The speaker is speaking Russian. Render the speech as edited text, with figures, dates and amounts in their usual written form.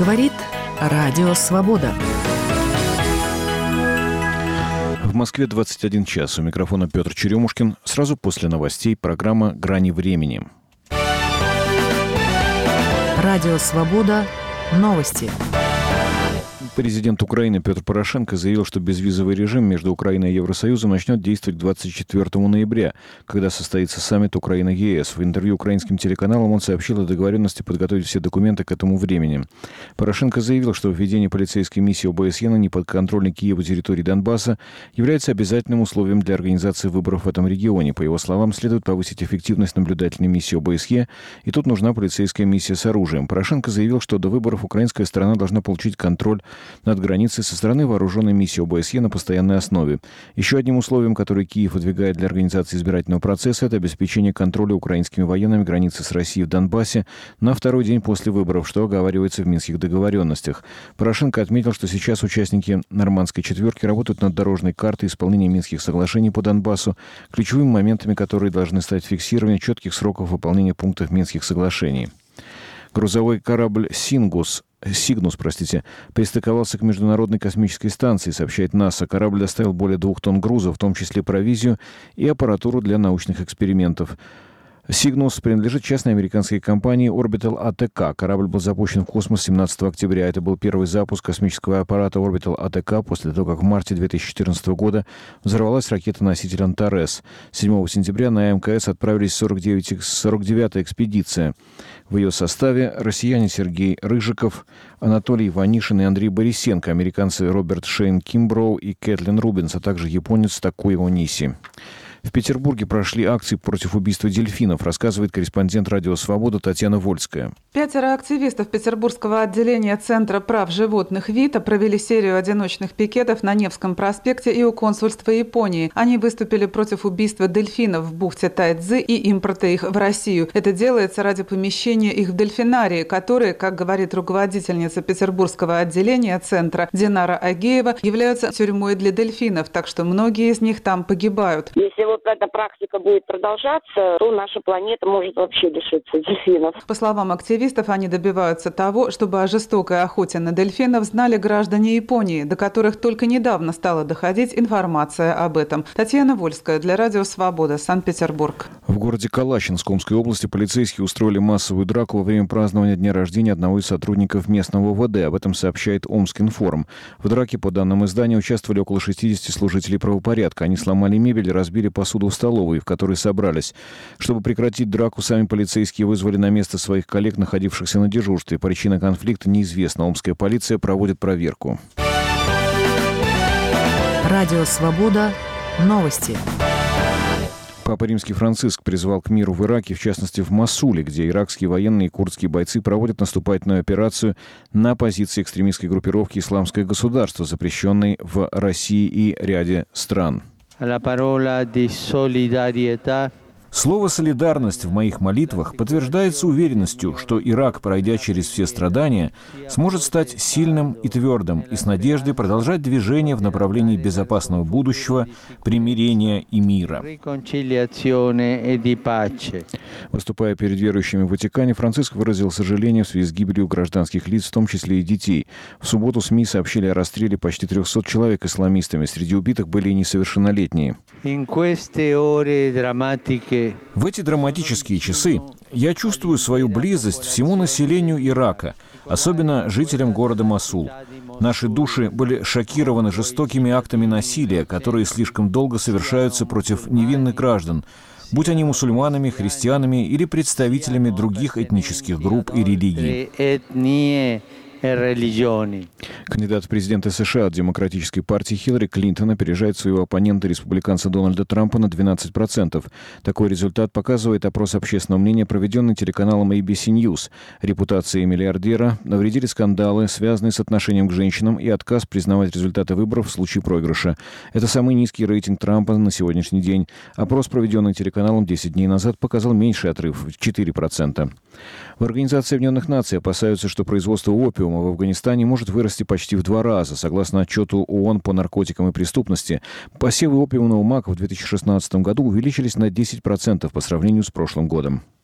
Говорит Радио Свобода. В Москве 21 час. У микрофона Петр Черемушкин. Сразу после новостей программа «Грани времени». Радио Свобода. Новости. Президент Украины Петр Порошенко заявил, что безвизовый режим между Украиной и Евросоюзом начнет действовать 24 ноября, когда состоится саммит Украина-ЕС. В интервью украинским телеканалам он сообщил о договоренности подготовить все документы к этому времени. Порошенко заявил, что введение полицейской миссии ОБСЕ на неподконтрольной Киеву территории Донбасса является обязательным условием для организации выборов в этом регионе. По его словам, следует повысить эффективность наблюдательной миссии ОБСЕ, и тут нужна полицейская миссия с оружием. Порошенко заявил, что до выборов украинская сторона должна получить контроль над границей со стороны вооруженной миссии ОБСЕ на постоянной основе. Еще одним условием, которое Киев выдвигает для организации избирательного процесса, это обеспечение контроля украинскими военными границы с Россией в Донбассе на второй день после выборов, что оговаривается в Минских договоренностях. Порошенко отметил, что сейчас участники Нормандской четверки работают над дорожной картой исполнения Минских соглашений по Донбассу, ключевыми моментами которые должны стать фиксирование четких сроков выполнения пунктов Минских соглашений. Грузовой корабль «Сигнус» пристыковался к Международной космической станции, сообщает НАСА. Корабль доставил более 2 тонн груза, в том числе провизию и аппаратуру для научных экспериментов. «Сигнус» принадлежит частной американской компании Orbital ATK. Корабль был запущен в космос 17 октября. Это был первый запуск космического аппарата Orbital ATK после того, как в марте 2014 года взорвалась ракета-носитель «Антарес». 7 сентября на МКС отправились 49-я экспедиция. В ее составе россияне Сергей Рыжиков, Анатолий Ванишин и Андрей Борисенко, американцы Роберт Шейн Кимброу и Кэтлин Рубинс, а также японец Такуя Ниси. В Петербурге прошли акции против убийства дельфинов, рассказывает корреспондент «Радио Свобода» Татьяна Вольская. 5 активистов Петербургского отделения Центра прав животных ВИТА провели серию одиночных пикетов на Невском проспекте и у консульства Японии. Они выступили против убийства дельфинов в бухте Тайцзы и импорта их в Россию. Это делается ради помещения их в дельфинарии, которые, как говорит руководительница Петербургского отделения Центра Динара Агеева, являются тюрьмой для дельфинов, так что многие из них там погибают. Если вот эта практика будет продолжаться, то наша планета может вообще лишиться дельфинов. По словам активистов, они добиваются того, чтобы о жестокой охоте на дельфинов знали граждане Японии, до которых только недавно стала доходить информация об этом. Татьяна Вольская для Радио Свобода, Санкт-Петербург. В городе Калачинск Омской области полицейские устроили массовую драку во время празднования дня рождения одного из сотрудников местного ОВД. Об этом сообщает Омскинформ. В драке, по данным издания, участвовали около 60 служителей правопорядка. Они сломали мебель, разбили посуду в столовой, в которой собрались. Чтобы прекратить драку, сами полицейские вызвали на место своих коллег, находившихся на дежурстве. Причина конфликта неизвестна. Омская полиция проводит проверку. Радио Свобода. Новости. Папа Римский Франциск призвал к миру в Ираке, в частности в Мосуле, где иракские военные и курдские бойцы проводят наступательную операцию на позиции экстремистской группировки «Исламское государство», запрещенной в России и ряде стран. Слово «солидарность» в моих молитвах подтверждается уверенностью, что Ирак, пройдя через все страдания, сможет стать сильным и твердым и с надеждой продолжать движение в направлении безопасного будущего, примирения и мира. Выступая перед верующими в Ватикане, Франциск выразил сожаление в связи с гибелью гражданских лиц, в том числе и детей. В субботу СМИ сообщили о расстреле почти 300 человек исламистами. Среди убитых были и несовершеннолетние. В эти драматические часы я чувствую свою близость всему населению Ирака, особенно жителям города Мосул. Наши души были шокированы жестокими актами насилия, которые слишком долго совершаются против невинных граждан, будь они мусульманами, христианами или представителями других этнических групп и религий. Кандидат в президенты США от Демократической партии Хиллари Клинтон опережает своего оппонента, республиканца Дональда Трампа, на 12%. Такой результат показывает опрос общественного мнения, проведенный телеканалом ABC News. Репутации миллиардера навредили скандалы, связанные с отношением к женщинам, и отказ признавать результаты выборов в случае проигрыша. Это самый низкий рейтинг Трампа на сегодняшний день. Опрос, проведенный телеканалом 10 дней назад, показал меньший отрыв – 4%. В Организации Объединенных Наций опасаются, что производство опиума в Афганистане может вырасти почти в 2 раза. Согласно отчету ООН по наркотикам и преступности, посевы опиумного мака в 2016 году увеличились на 10% по сравнению с прошлым годом.